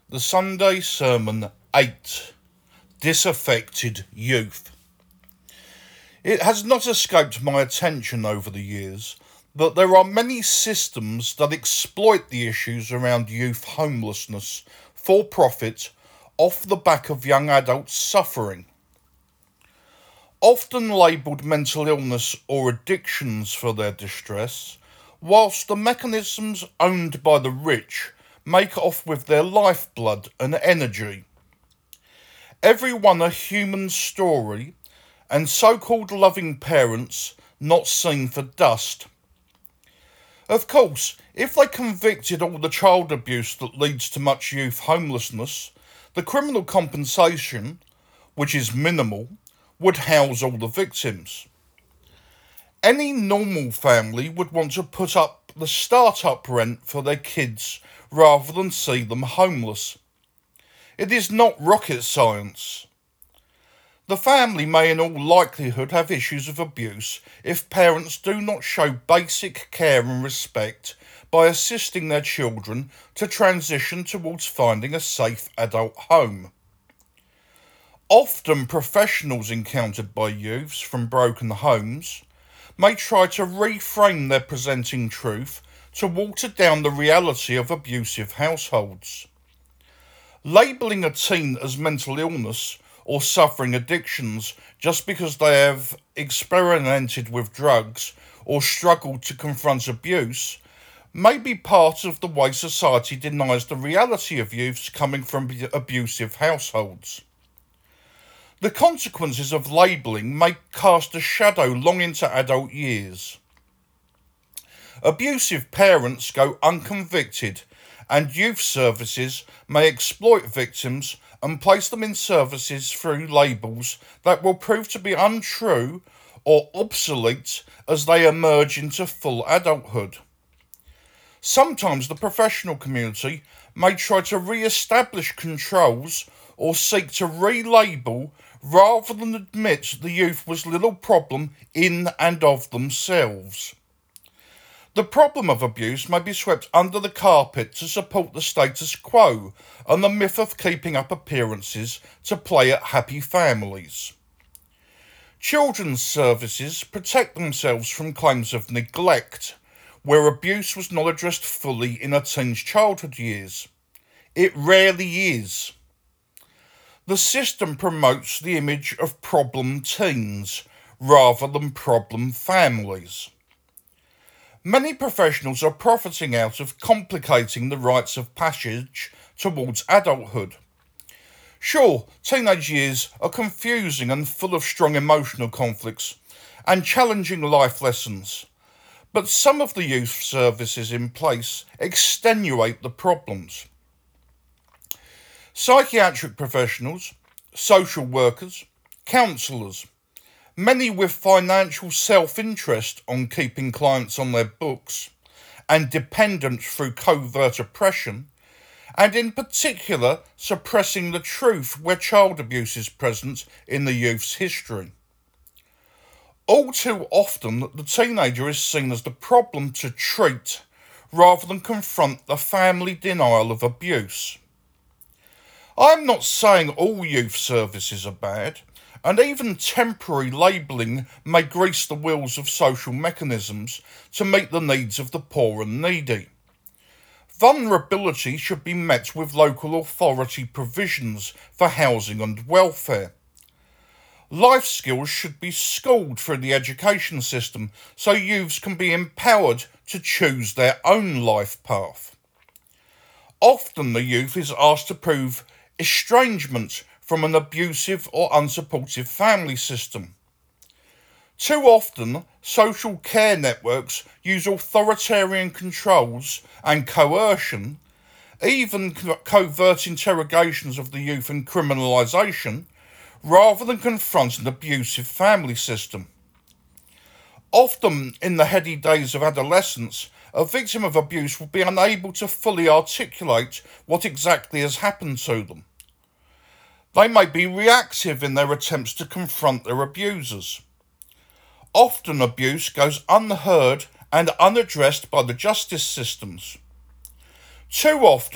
The Sunday Sermon 8. Disaffected Youth. It has not escaped my attention over the years that there are many systems that exploit the issues around youth homelessness for profit off the back of young adults suffering. Often labelled mental illness or addictions for their distress, whilst the mechanisms owned by the rich make off with their lifeblood and energy. Everyone a human story, and so-called loving parents not seen for dust. Of course, if they convicted all the child abuse that leads to much youth homelessness, the criminal compensation, which is minimal, would house all the victims. Any normal family would want to put up the start-up rent for their kids rather than see them homeless. It is not rocket science. The family may in all likelihood have issues of abuse if parents do not show basic care and respect by assisting their children to transition towards finding a safe adult home. Often professionals encountered by youths from broken homes may try to reframe their presenting truth to water down the reality of abusive households. Labelling a teen as mental illness or suffering addictions just because they have experimented with drugs or struggled to confront abuse may be part of the way society denies the reality of youths coming from abusive households. The consequences of labelling may cast a shadow long into adult years. Abusive parents go unconvicted, and youth services may exploit victims and place them in services through labels that will prove to be untrue or obsolete as they emerge into full adulthood. Sometimes the professional community may try to re-establish controls or seek to relabel rather than admit the youth was little problem in and of themselves. The problem of abuse may be swept under the carpet to support the status quo and the myth of keeping up appearances to play at happy families. Children's services protect themselves from claims of neglect, where abuse was not addressed fully in a teen's childhood years. It rarely is. The system promotes the image of problem teens rather than problem families. Many professionals are profiting out of complicating the rites of passage towards adulthood. Sure, teenage years are confusing and full of strong emotional conflicts and challenging life lessons, but some of the youth services in place extenuate the problems. Psychiatric professionals, social workers, counsellors, many with financial self-interest on keeping clients on their books, and dependent through covert oppression, and in particular suppressing the truth where child abuse is present in the youth's history. All too often the teenager is seen as the problem to treat rather than confront the family denial of abuse. I'm not saying all youth services are bad, and even temporary labelling may grease the wheels of social mechanisms to meet the needs of the poor and needy. Vulnerability should be met with local authority provisions for housing and welfare. Life skills should be schooled through the education system so youths can be empowered to choose their own life path. Often the youth is asked to prove estrangement from an abusive or unsupportive family system. Too often, social care networks use authoritarian controls and coercion, even covert interrogations of the youth and criminalisation, rather than confront an abusive family system. Often, in the heady days of adolescence, a victim of abuse will be unable to fully articulate what exactly has happened to them. They may be reactive in their attempts to confront their abusers. Often abuse goes unheard and unaddressed by the justice systems. Too often,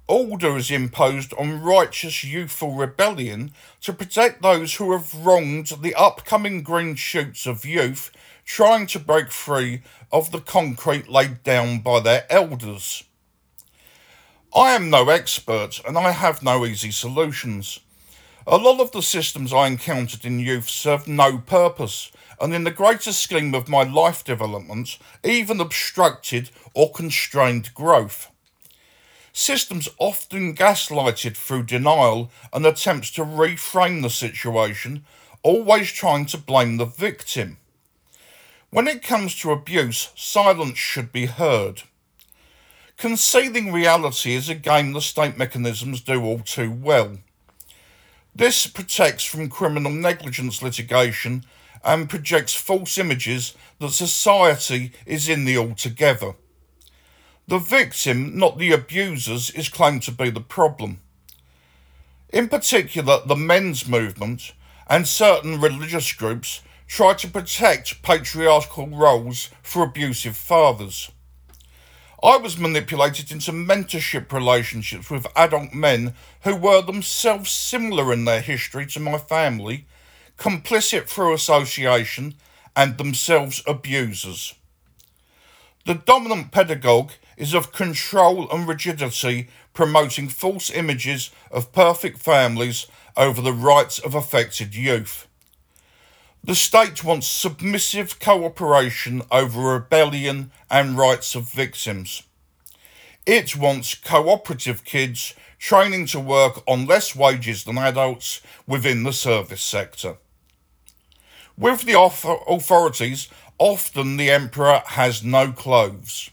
Order is imposed on righteous youthful rebellion to protect those who have wronged the upcoming green shoots of youth trying to break free of the concrete laid down by their elders. I am no expert and I have no easy solutions. A lot of the systems I encountered in youth served no purpose, and in the greater scheme of my life development, even obstructed or constrained growth. Systems often gaslighted through denial and attempts to reframe the situation, always trying to blame the victim. When it comes to abuse, silence should be heard. Concealing reality is a game the state mechanisms do all too well. This protects from criminal negligence litigation and projects false images that society is in the altogether. The victim, not the abusers, is claimed to be the problem. In particular, the men's movement and certain religious groups try to protect patriarchal roles for abusive fathers. I was manipulated into mentorship relationships with adult men who were themselves similar in their history to my family, complicit through association, and themselves abusers. The dominant pedagogue is of control and rigidity, promoting false images of perfect families over the rights of affected youth. The state wants submissive cooperation over rebellion and rights of victims. It wants cooperative kids training to work on less wages than adults within the service sector. With the authorities, often the emperor has no clothes.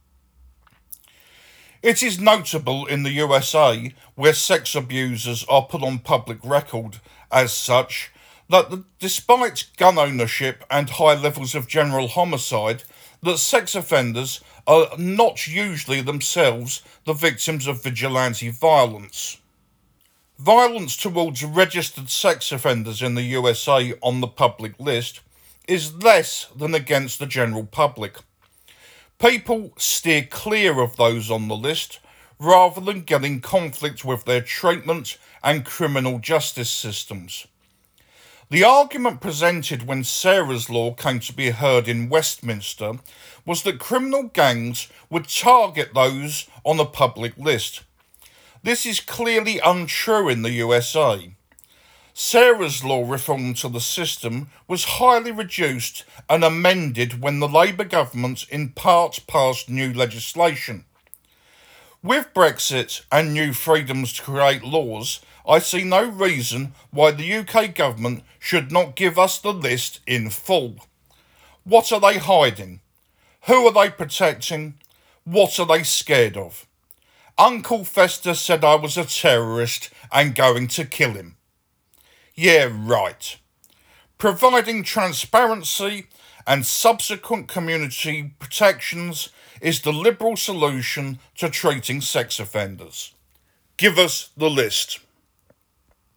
It is notable in the USA, where sex abusers are put on public record as such, that despite gun ownership and high levels of general homicide, that sex offenders are not usually themselves the victims of vigilante violence. Violence towards registered sex offenders in the USA on the public list is less than against the general public. People steer clear of those on the list rather than get in conflict with their treatment and criminal justice systems. The argument presented when Sarah's Law came to be heard in Westminster was that criminal gangs would target those on a public list. This is clearly untrue in the USA. Sarah's Law reform to the system was highly reduced and amended when the Labour government in part passed new legislation. With Brexit and new freedoms to create laws, I see no reason why the UK government should not give us the list in full. What are they hiding? Who are they protecting? What are they scared of? Uncle Fester said I was a terrorist and going to kill him. Yeah, right. Providing transparency and subsequent community protections is the Liberal solution to treating sex offenders. Give us the list.